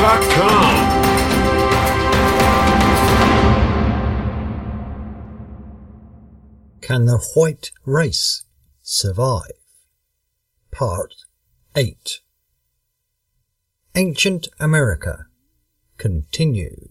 Can the white race survive? Part 8. Ancient America continued.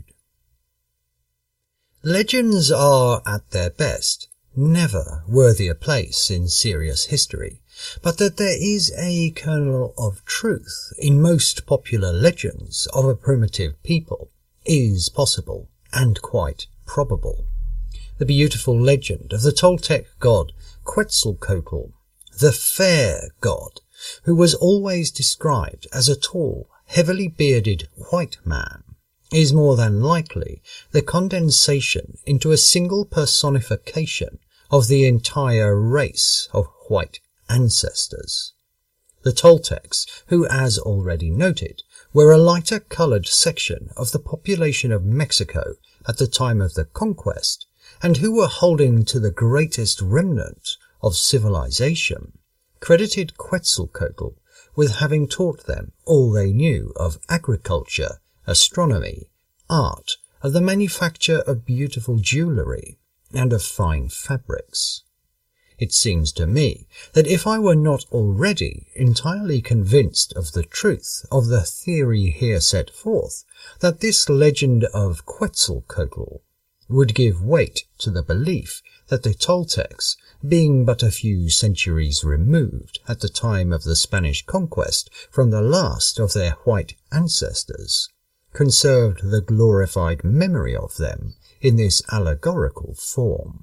Legends are, at their best, never worthy a place in serious history, but that there is a kernel of truth in most popular legends of a primitive people is possible and quite probable. The beautiful legend of the Toltec god Quetzalcoatl, the fair god, who was always described as a tall, heavily bearded white man, is more than likely the condensation into a single personification of the entire race of white ancestors. The Toltecs, who, as already noted, were a lighter-coloured section of the population of Mexico at the time of the conquest, and who were holding to the greatest remnant of civilization, credited Quetzalcoatl with having taught them all they knew of agriculture, astronomy, art, of the manufacture of beautiful jewellery, and of fine fabrics. It seems to me that if I were not already entirely convinced of the truth of the theory here set forth, that this legend of Quetzalcoatl would give weight to the belief that the Toltecs, being but a few centuries removed at the time of the Spanish conquest from the last of their white ancestors, conserved the glorified memory of them in this allegorical form.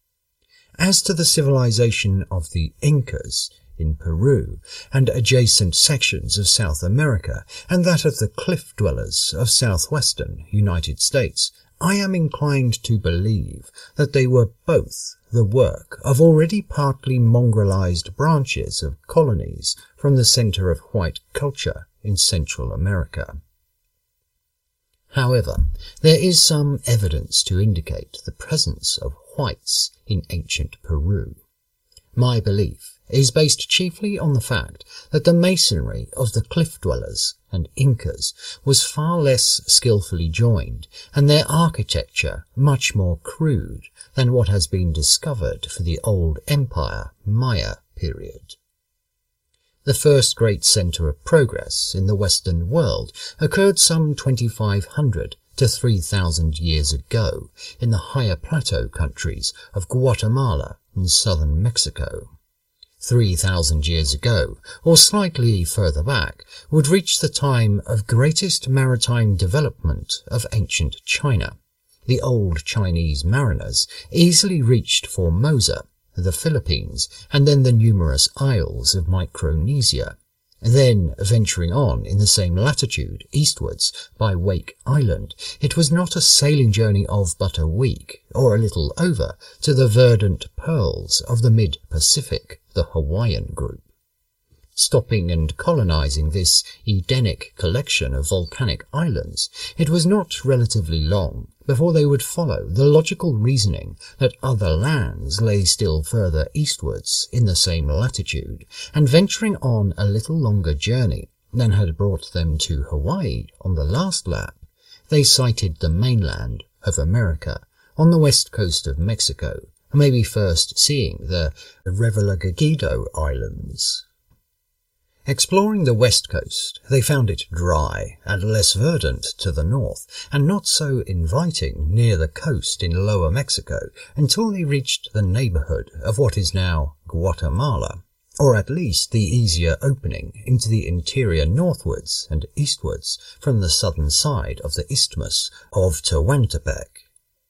As to the civilization of the Incas in Peru and adjacent sections of South America, and that of the cliff dwellers of southwestern United States, I am inclined to believe that they were both the work of already partly mongrelized branches of colonies from the center of white culture in Central America. However, there is some evidence to indicate the presence of whites in ancient Peru. My belief is based chiefly on the fact that the masonry of the cliff dwellers and Incas was far less skillfully joined, and their architecture much more crude than what has been discovered for the Old Empire Maya period. The first great centre of progress in the Western world occurred some 2,500 to 3,000 years ago in the higher plateau countries of Guatemala and southern Mexico. 3,000 years ago, or slightly further back, would reach the time of greatest maritime development of ancient China. The old Chinese mariners easily reached Formosa, the Philippines, and then the numerous isles of Micronesia. Then, venturing on in the same latitude eastwards by Wake Island, it was not a sailing journey of but a week, or a little over, to the verdant pearls of the mid-Pacific, the Hawaiian group. Stopping and colonizing this Edenic collection of volcanic islands, it was not relatively long before they would follow the logical reasoning that other lands lay still further eastwards in the same latitude, and venturing on a little longer journey than had brought them to Hawaii on the last lap, they sighted the mainland of America on the west coast of Mexico, maybe first seeing the Revillagigedo Islands. Exploring the west coast, they found it dry and less verdant to the north, and not so inviting near the coast in lower Mexico until they reached the neighborhood of what is now Guatemala, or at least the easier opening into the interior northwards and eastwards from the southern side of the Isthmus of Tehuantepec.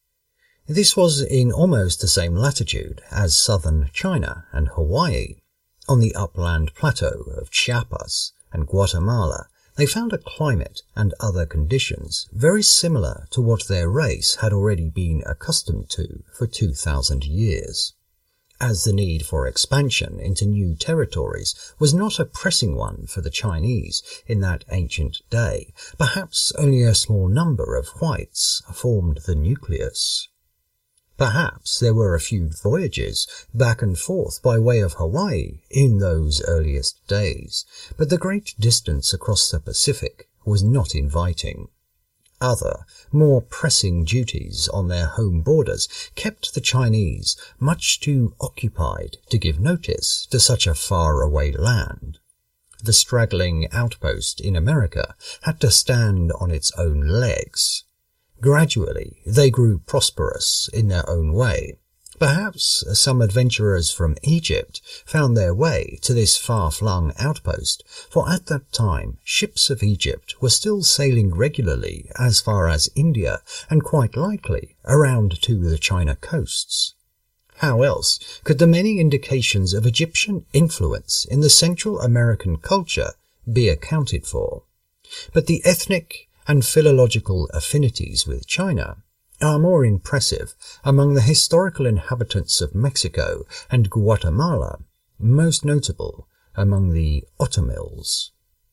This was in almost the same latitude as southern China and Hawaii. On the upland plateau of Chiapas and Guatemala, they found a climate and other conditions very similar to what their race had already been accustomed to for 2,000 years. As the need for expansion into new territories was not a pressing one for the Chinese in that ancient day, perhaps only a small number of whites formed the nucleus. Perhaps there were a few voyages back and forth by way of Hawaii in those earliest days, but the great distance across the Pacific was not inviting. Other, more pressing duties on their home borders kept the Chinese much too occupied to give notice to such a far-away land. The straggling outpost in America had to stand on its own legs. Gradually, they grew prosperous in their own way. Perhaps some adventurers from Egypt found their way to this far-flung outpost, for at that time ships of Egypt were still sailing regularly as far as India and quite likely around to the China coasts. How else could the many indications of Egyptian influence in the Central American culture be accounted for? But the ethnic and philological affinities with China are more impressive among the historical inhabitants of Mexico and Guatemala, most notable among the Otomils.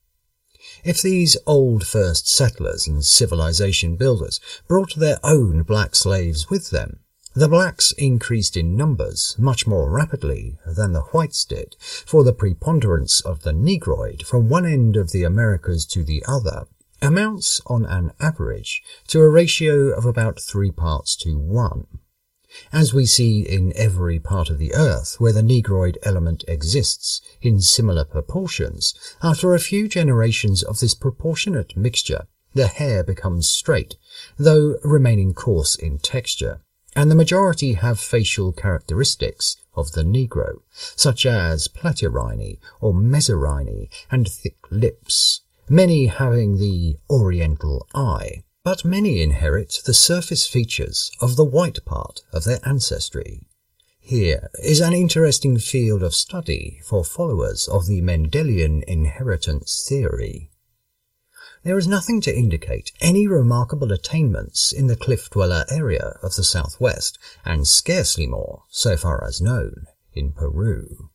If these old first settlers and civilization builders brought their own black slaves with them, the blacks increased in numbers much more rapidly than the whites did, for the preponderance of the Negroid from one end of the Americas to the other amounts on an average to a ratio of about 3 parts to 1. As we see in every part of the earth where the Negroid element exists in similar proportions, after a few generations of this proportionate mixture, the hair becomes straight, though remaining coarse in texture, and the majority have facial characteristics of the Negro, such as platyrrhiny or mesorrhiny and thick lips, many having the Oriental eye, but many inherit the surface features of the white part of their ancestry. Here is an interesting field of study for followers of the Mendelian inheritance theory. There is nothing to indicate any remarkable attainments in the cliff-dweller area of the southwest, and scarcely more, so far as known, in Peru.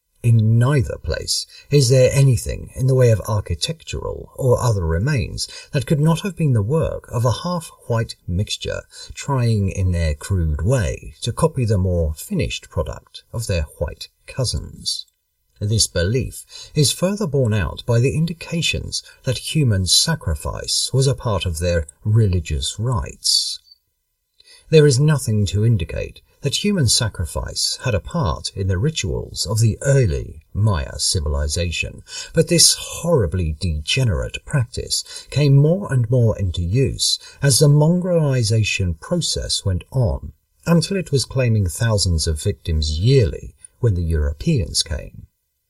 In neither place is there anything in the way of architectural or other remains that could not have been the work of a half-white mixture trying in their crude way to copy the more finished product of their white cousins. This belief is further borne out by the indications that human sacrifice was a part of their religious rites. There is nothing to indicate that human sacrifice had a part in the rituals of the early Maya civilization, but this horribly degenerate practice came more and more into use as the mongrelization process went on, until it was claiming thousands of victims yearly when the Europeans came.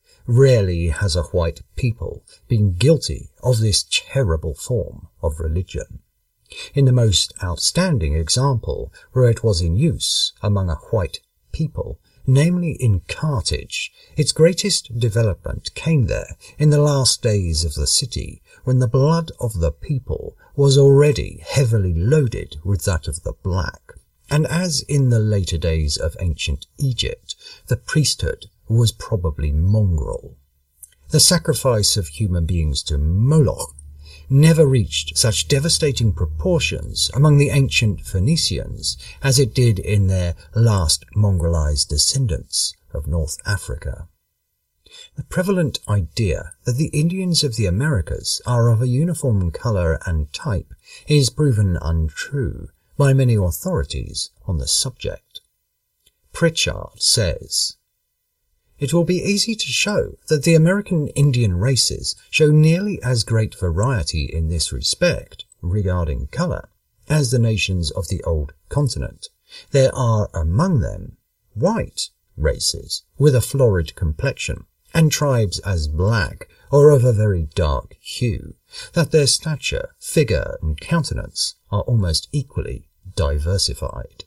Rarely has a white people been guilty of this terrible form of religion. In the most outstanding example where it was in use among a white people, namely in Carthage, its greatest development came there in the last days of the city, when the blood of the people was already heavily loaded with that of the black, and as in the later days of ancient Egypt, the priesthood was probably mongrel. The sacrifice of human beings to Moloch never reached such devastating proportions among the ancient Phoenicians as it did in their last mongrelized descendants of North Africa. The prevalent idea that the Indians of the Americas are of a uniform color and type is proven untrue by many authorities on the subject. Pritchard says, "It will be easy to show that the American Indian races show nearly as great variety in this respect regarding color as the nations of the old continent. There are among them white races with a florid complexion, and tribes as black or of a very dark hue, that their stature, figure, and countenance are almost equally diversified."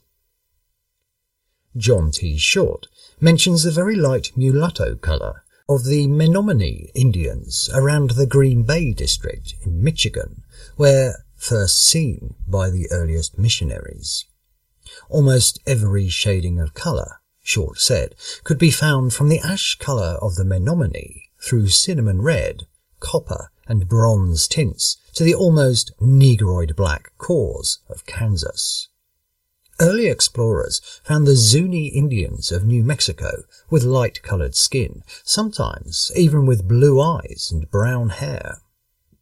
John T. Short mentions the very light mulatto color of the Menominee Indians around the Green Bay district in Michigan, where first seen by the earliest missionaries. Almost every shading of color, Short said, could be found from the ash color of the Menominee through cinnamon red, copper, and bronze tints to the almost negroid black cores of Kansas. Early explorers found the Zuni Indians of New Mexico with light-colored skin, sometimes even with blue eyes and brown hair.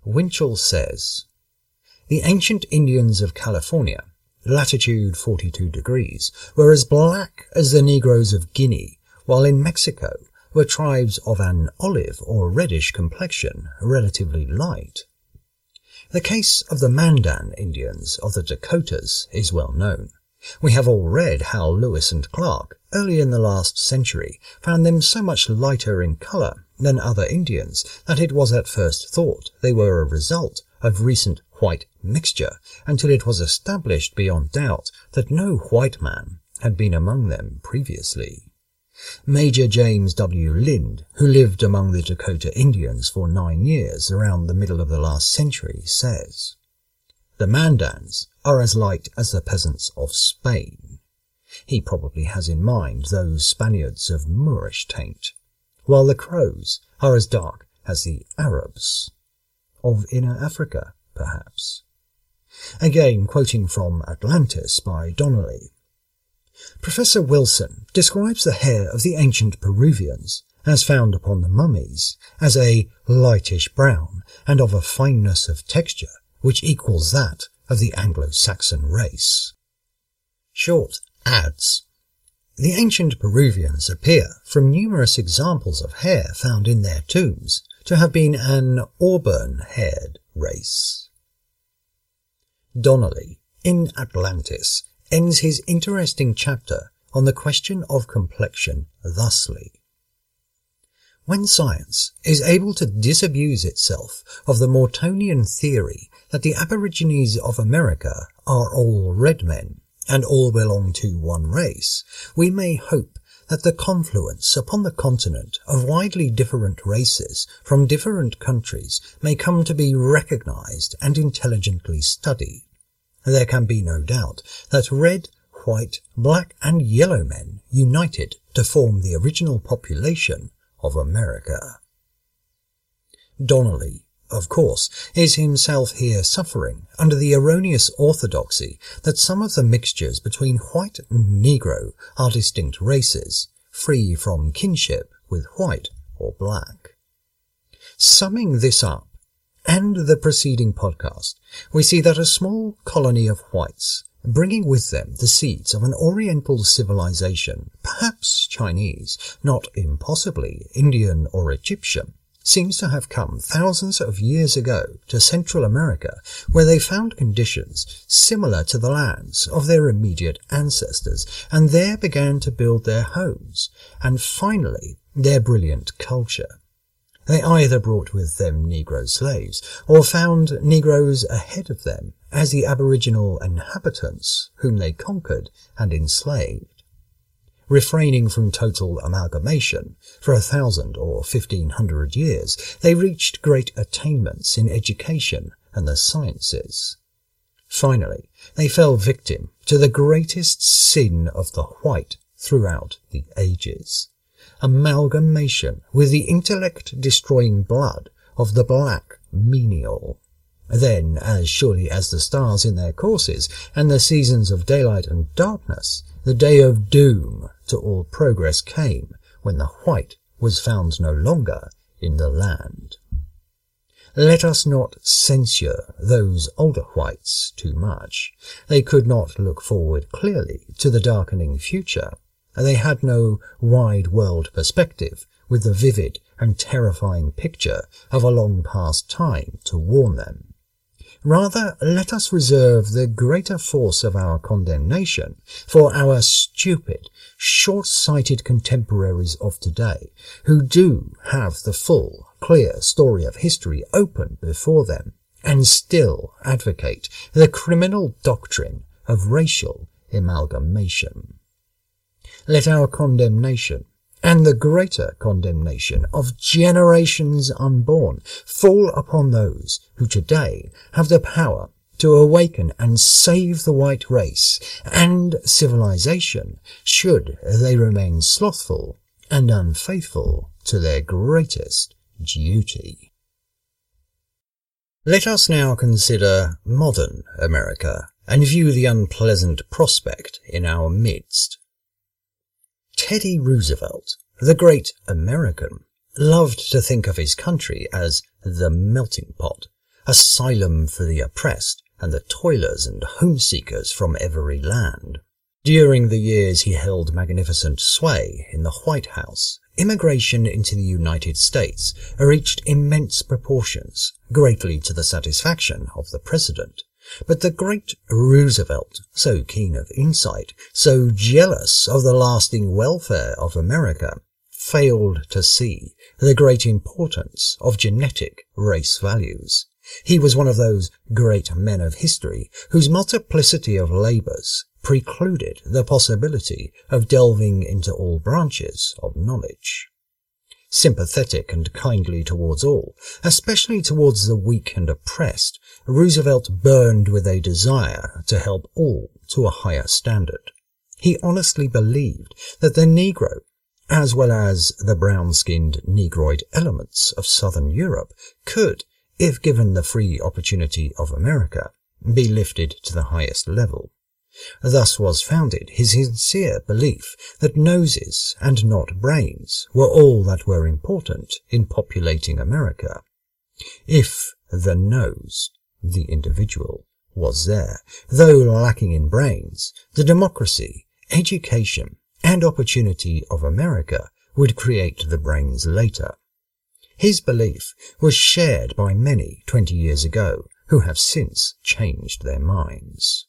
Winchell says, "The ancient Indians of California, latitude 42 degrees, were as black as the Negroes of Guinea, while in Mexico were tribes of an olive or reddish complexion, relatively light. The case of the Mandan Indians of the Dakotas is well known. We have all read how Lewis and Clark, early in the last century, found them so much lighter in colour than other Indians that it was at first thought they were a result of recent white mixture, until it was established beyond doubt that no white man had been among them previously. Major James W. Lind, who lived among the Dakota Indians for 9 years around the middle of the last century, says, "The Mandans are as light as the peasants of Spain." He probably has in mind those Spaniards of Moorish taint, while the Crows are as dark as the Arabs of Inner Africa, perhaps. Again, quoting from Atlantis by Donnelly, Professor Wilson describes the hair of the ancient Peruvians, as found upon the mummies, as a lightish brown and of a fineness of texture which equals that of the Anglo-Saxon race. Short adds, "The ancient Peruvians appear, from numerous examples of hair found in their tombs, to have been an auburn-haired race." Donnelly, in Atlantis, ends his interesting chapter on the question of complexion thusly. When science is able to disabuse itself of the Mortonian theory that the Aborigines of America are all red men, and all belong to one race, we may hope that the confluence upon the continent of widely different races from different countries may come to be recognized and intelligently studied. There can be no doubt that red, white, black and yellow men united to form the original population of America. Donnelly, of course, is himself here suffering under the erroneous orthodoxy that some of the mixtures between white and Negro are distinct races, free from kinship with white or black. Summing this up, and the preceding podcast, we see that a small colony of whites, bringing with them the seeds of an Oriental civilization, perhaps Chinese, not impossibly Indian or Egyptian, seems to have come thousands of years ago to Central America, where they found conditions similar to the lands of their immediate ancestors, and there began to build their homes, and finally their brilliant culture. They either brought with them Negro slaves, or found Negroes ahead of them as the aboriginal inhabitants whom they conquered and enslaved. Refraining from total amalgamation for 1,000 or 1,500 years, they reached great attainments in education and the sciences. Finally, they fell victim to the greatest sin of the white throughout the ages: amalgamation with the intellect-destroying blood of the black menial. Then, as surely as the stars in their courses, and the seasons of daylight and darkness, the day of doom to all progress came, when the white was found no longer in the land. Let us not censure those older whites too much. They could not look forward clearly to the darkening future. They had no wide world perspective with the vivid and terrifying picture of a long past time to warn them. Rather, let us reserve the greater force of our condemnation for our stupid, short-sighted contemporaries of today, who do have the full, clear story of history open before them, and still advocate the criminal doctrine of racial amalgamation. Let our condemnation, and the greater condemnation of generations unborn, fall upon those who today have the power to awaken and save the white race and civilization, should they remain slothful and unfaithful to their greatest duty. Let us now consider modern America and view the unpleasant prospect in our midst. Teddy Roosevelt, the great American, loved to think of his country as the melting pot, asylum for the oppressed and the toilers and home-seekers from every land. During the years he held magnificent sway in the White House, immigration into the United States reached immense proportions, greatly to the satisfaction of the president. But the great Roosevelt, so keen of insight, so jealous of the lasting welfare of America, failed to see the great importance of genetic race values. He was one of those great men of history whose multiplicity of labours precluded the possibility of delving into all branches of knowledge. Sympathetic and kindly towards all, especially towards the weak and oppressed, Roosevelt burned with a desire to help all to a higher standard. He honestly believed that the Negro, as well as the brown-skinned Negroid elements of Southern Europe, could, if given the free opportunity of America, be lifted to the highest level. Thus was founded his sincere belief that noses and not brains were all that were important in populating America. If the nose, the individual, was there, though lacking in brains, the democracy, education, and opportunity of America would create the brains later. His belief was shared by many 20 years ago who have since changed their minds.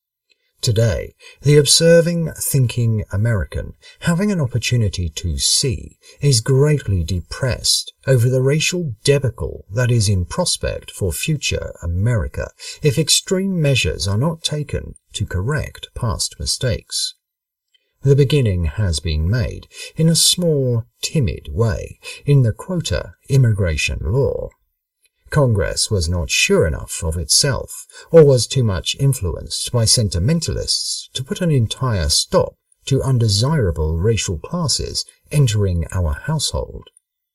Today, the observing, thinking American, having an opportunity to see, is greatly depressed over the racial debacle that is in prospect for future America if extreme measures are not taken to correct past mistakes. The beginning has been made, in a small, timid way, in the quota immigration law. Congress was not sure enough of itself, or was too much influenced by sentimentalists to put an entire stop to undesirable racial classes entering our household.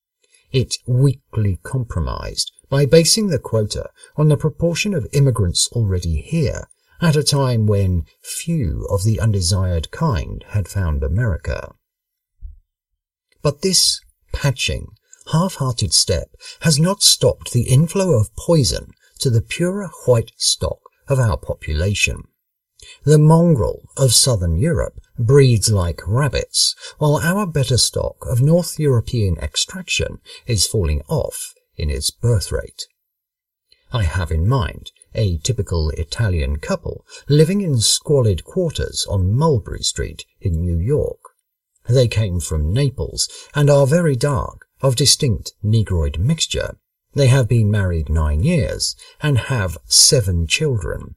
It weakly compromised by basing the quota on the proportion of immigrants already here, at a time when few of the undesired kind had found America. But this patching, half-hearted step has not stopped the inflow of poison to the purer white stock of our population. The mongrel of Southern Europe breeds like rabbits, while our better stock of North European extraction is falling off in its birth rate. I have in mind a typical Italian couple living in squalid quarters on Mulberry Street in New York. They came from Naples and are very dark, of distinct Negroid mixture. They have been married 9 years and have 7 children,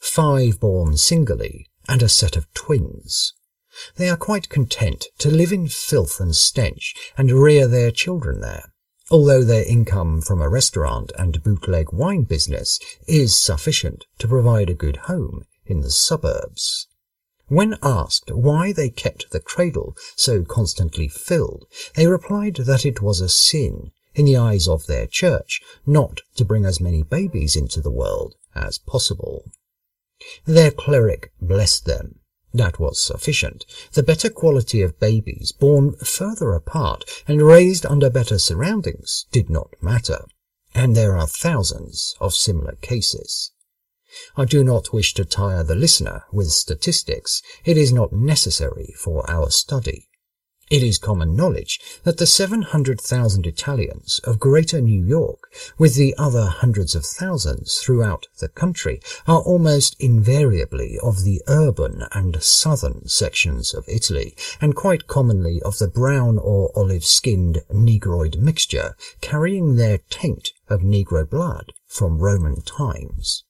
5 born singly and a set of twins. They are quite content to live in filth and stench and rear their children there, although their income from a restaurant and bootleg wine business is sufficient to provide a good home in the suburbs. When asked why they kept the cradle so constantly filled, they replied that it was a sin, in the eyes of their church, not to bring as many babies into the world as possible. Their cleric blessed them. That was sufficient. The better quality of babies born further apart and raised under better surroundings did not matter, and there are thousands of similar cases. I do not wish to tire the listener with statistics. It is not necessary for our study. It is common knowledge that the 700,000 Italians of Greater New York, with the other hundreds of thousands throughout the country, are almost invariably of the urban and southern sections of Italy, and quite commonly of the brown or olive-skinned Negroid mixture, carrying their taint of Negro blood from Roman times.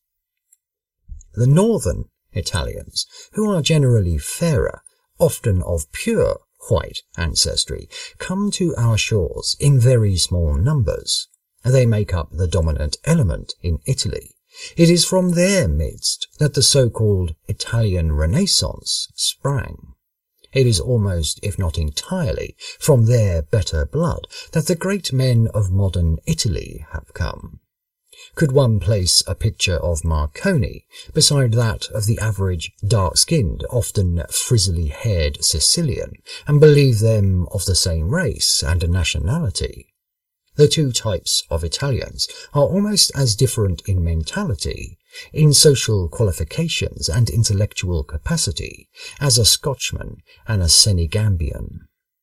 The northern Italians, who are generally fairer, often of pure white ancestry, come to our shores in very small numbers. They make up the dominant element in Italy. It is from their midst that the so-called Italian Renaissance sprang. It is almost, if not entirely, from their better blood that the great men of modern Italy have come. Could one place a picture of Marconi beside that of the average dark-skinned, often frizzly-haired Sicilian, and believe them of the same race and nationality? the two types of Italians are almost as different in mentality, in social qualifications and intellectual capacity as a Scotchman and a Senegambian.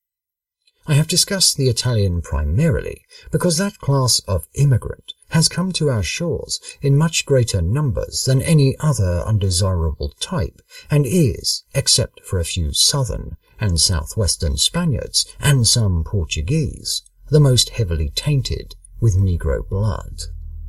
I have discussed the Italian primarily because that class of immigrant has come to our shores in much greater numbers than any other undesirable type, and is, except for a few southern and southwestern Spaniards and some Portuguese, the most heavily tainted with Negro blood.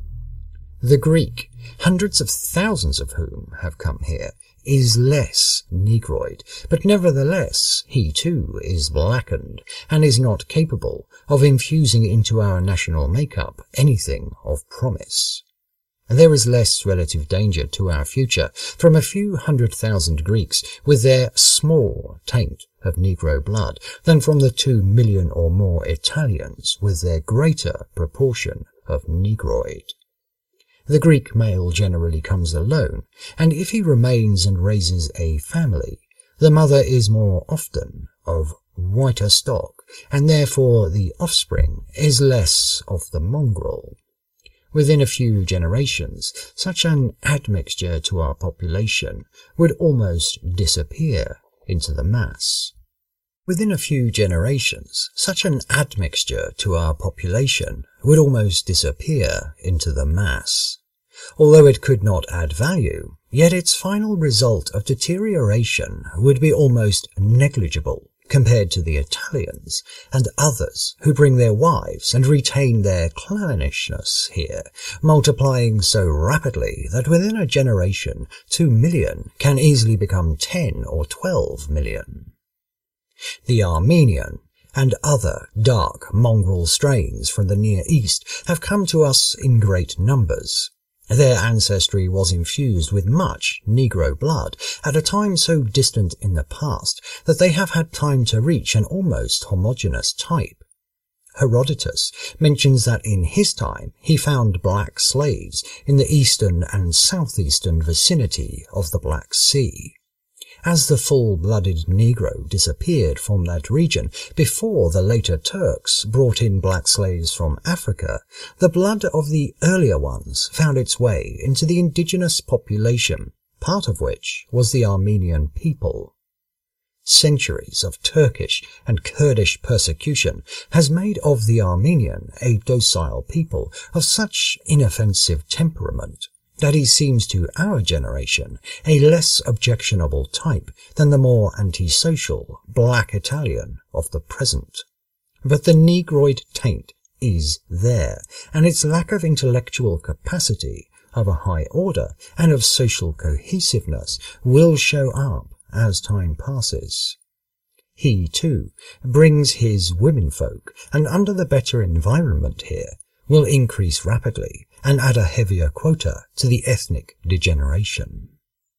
The Greek, hundreds of thousands of whom have come here, is less Negroid, but nevertheless he too is blackened and is not capable of infusing into our national makeup anything of promise. There is less relative danger to our future from a few 100,000 Greeks with their small taint of Negro blood than from the 2 million or more Italians with their greater proportion of Negroid. The Greek male generally comes alone, and if he remains and raises a family, the mother is more often of whiter stock, and therefore the offspring is less of the mongrel. Within a few generations, such an admixture to our population would almost disappear into the mass. Within a few generations, such an admixture to our population would almost disappear into the mass. Although it could not add value, yet its final result of deterioration would be almost negligible compared to the Italians and others who bring their wives and retain their clannishness here, multiplying so rapidly that within a generation 2 million can easily become 10 or 12 million. The Armenian and other dark mongrel strains from the Near East have come to us in great numbers. Their ancestry was infused with much Negro blood at a time so distant in the past that they have had time to reach an almost homogeneous type. Herodotus mentions that in his time he found black slaves in the eastern and southeastern vicinity of the Black Sea. As the full-blooded Negro disappeared from that region before the later Turks brought in black slaves from Africa, the blood of the earlier ones found its way into the indigenous population, part of which was the Armenian people. Centuries of Turkish and Kurdish persecution has made of the Armenian a docile people of such inoffensive temperament that he seems to our generation a less objectionable type than the more antisocial black Italian of the present. But the Negroid taint is there, and its lack of intellectual capacity, of a high order, and of social cohesiveness will show up as time passes. He, too, brings his womenfolk, and under the better environment here, will increase rapidly and add a heavier quota to the ethnic degeneration.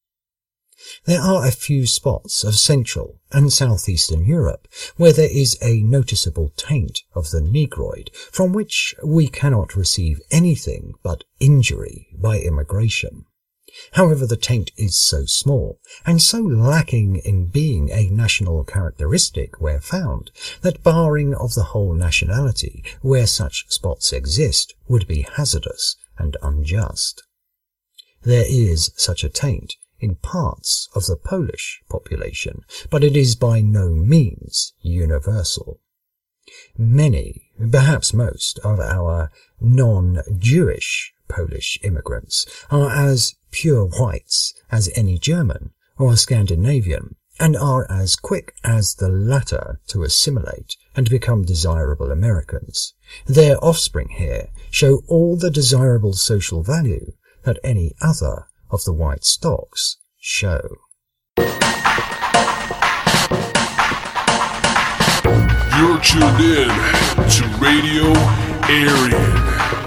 There are a few spots of Central and Southeastern Europe where there is a noticeable taint of the Negroid from which we cannot receive anything but injury by immigration. However, the taint is so small and so lacking in being a national characteristic where found that barring of the whole nationality where such spots exist would be hazardous and unjust. There is such a taint in parts of the Polish population, but it is by no means universal. Many, perhaps most, of our non-Jewish Polish immigrants are as pure whites as any German or Scandinavian, and are as quick as the latter to assimilate and become desirable Americans. Their offspring here show all the desirable social value that any other of the white stocks show. You're tuned in to Radio Aryan.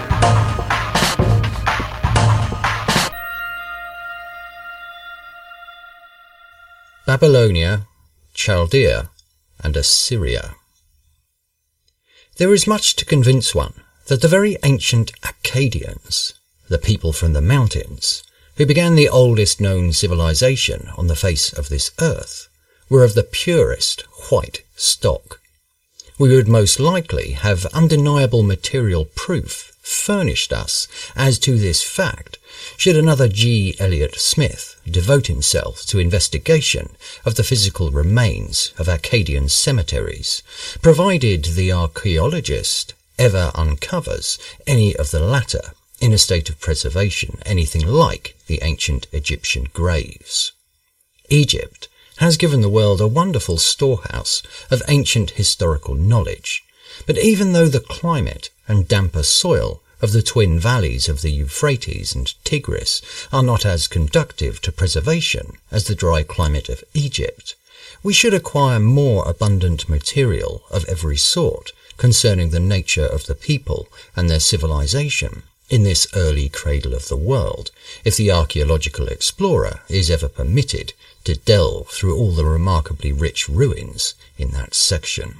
Babylonia, Chaldea, and Assyria. There is much to convince one that the very ancient Akkadians, the people from the mountains, who began the oldest known civilization on the face of this earth, were of the purest white stock. We would most likely have undeniable material proof furnished us as to this fact should another G. Elliot Smith devote himself to investigation of the physical remains of Akkadian cemeteries, provided the archaeologist ever uncovers any of the latter in a state of preservation anything like the ancient Egyptian graves. Egypt has given the world a wonderful storehouse of ancient historical knowledge, but even though the climate and damper soil of the twin valleys of the Euphrates and Tigris are not as conducive to preservation as the dry climate of Egypt, we should acquire more abundant material of every sort concerning the nature of the people and their civilization in this early cradle of the world, if the archaeological explorer is ever permitted to delve through all the remarkably rich ruins in that section.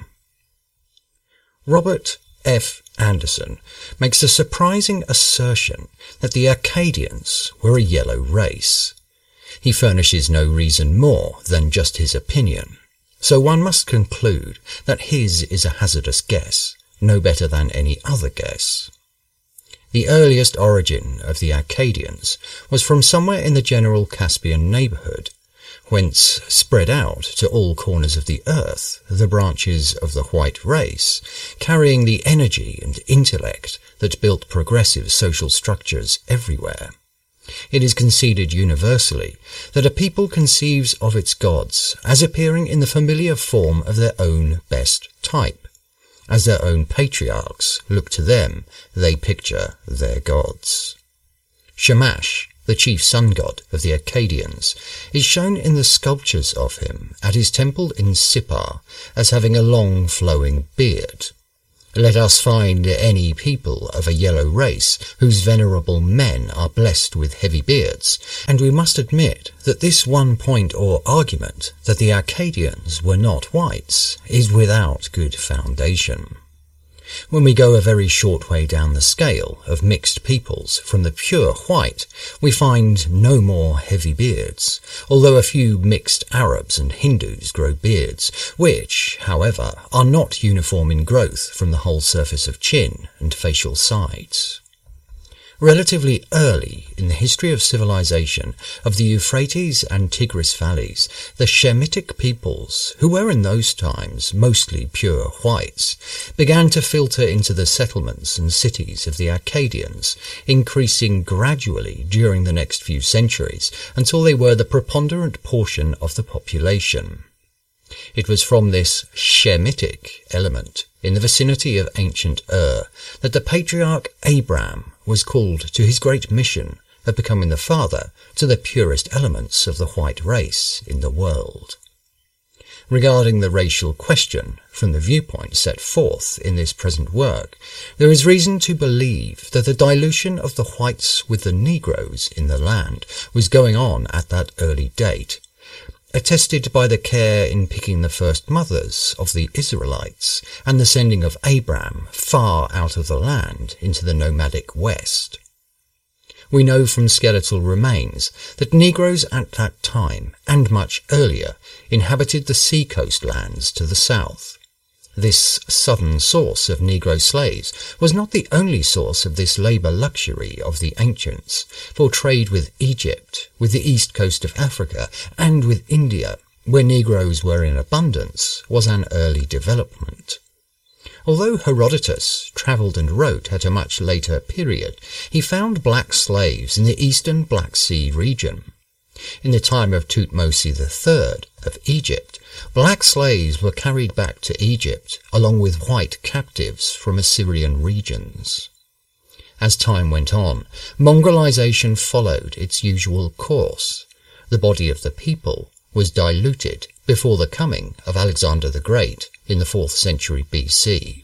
Robert F. Anderson makes a surprising assertion that the Akkadians were a yellow race. He furnishes no reason more than just his opinion, so one must conclude that his is a hazardous guess, no better than any other guess. The earliest origin of the Akkadians was from somewhere in the general Caspian neighbourhood, whence spread out to all corners of the earth the branches of the white race, carrying the energy and intellect that built progressive social structures everywhere. It is conceded universally that a people conceives of its gods as appearing in the familiar form of their own best type. As their own patriarchs look to them, they picture their gods. Shamash, the chief sun god of the Akkadians, is shown in the sculptures of him at his temple in Sippar as having a long flowing beard. Let us find any people of a yellow race whose venerable men are blessed with heavy beards, and we must admit that this one point or argument that the Akkadians were not whites is without good foundation. When we go a very short way down the scale of mixed peoples from the pure white, we find no more heavy beards, although a few mixed Arabs and Hindus grow beards, which, however, are not uniform in growth from the whole surface of chin and facial sides. Relatively early in the history of civilization of the Euphrates and Tigris valleys, the Shemitic peoples, who were in those times mostly pure whites, began to filter into the settlements and cities of the Akkadians, increasing gradually during the next few centuries until they were the preponderant portion of the population. It was from this Shemitic element in the vicinity of ancient Ur that the patriarch Abraham was called to his great mission of becoming the father to the purest elements of the white race in the world. Regarding the racial question from the viewpoint set forth in this present work, there is reason to believe that the dilution of the whites with the Negroes in the land was going on at that early date, attested by the care in picking the first mothers of the Israelites and the sending of Abraham far out of the land into the nomadic West. We know from skeletal remains that Negroes at that time, and much earlier, inhabited the seacoast lands to the south. This southern source of Negro slaves was not the only source of this labour luxury of the ancients, for trade with Egypt, with the east coast of Africa, and with India, where Negroes were in abundance, was an early development. Although Herodotus travelled and wrote at a much later period, he found black slaves in the eastern Black Sea region. In the time of Thutmose III of Egypt, black slaves were carried back to Egypt along with white captives from Assyrian regions. As time went on, Mongolization followed its usual course. The body of the people was diluted before the coming of Alexander the Great in the 4th century BC.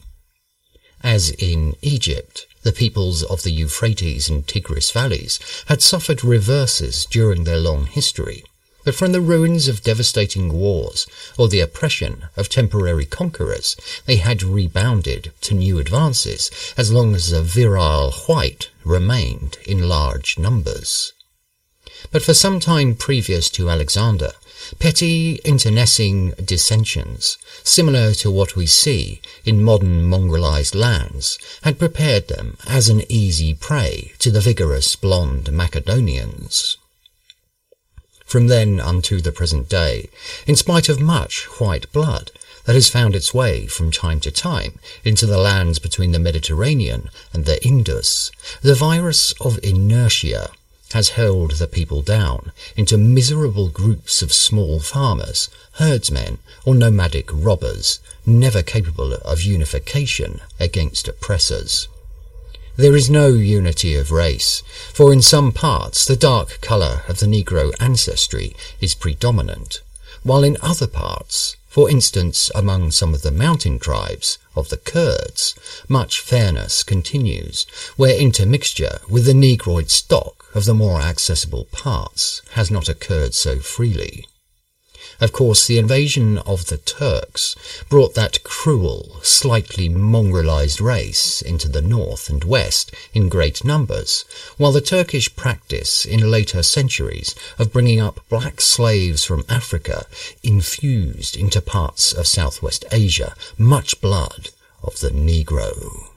As in Egypt, the peoples of the Euphrates and Tigris valleys had suffered reverses during their long history, but from the ruins of devastating wars or the oppression of temporary conquerors, they had rebounded to new advances as long as the virile white remained in large numbers. But for some time previous to Alexander, Petty internecine dissensions, similar to what we see in modern mongrelized lands, had prepared them as an easy prey to the vigorous blonde Macedonians. From then unto the present day, in spite of much white blood that has found its way from time to time into the lands between the Mediterranean and the Indus, the virus of inertia has held the people down into miserable groups of small farmers, herdsmen, or nomadic robbers, never capable of unification against oppressors. There is no unity of race, for in some parts the dark colour of the Negro ancestry is predominant, while in other parts, for instance among some of the mountain tribes of the Kurds, much fairness continues, where intermixture with the Negroid stock of the more accessible parts has not occurred so freely. Of course, the invasion of the Turks brought that cruel, slightly mongrelized race into the north and west in great numbers, while the Turkish practice in later centuries of bringing up black slaves from Africa infused into parts of Southwest Asia much blood of the Negro.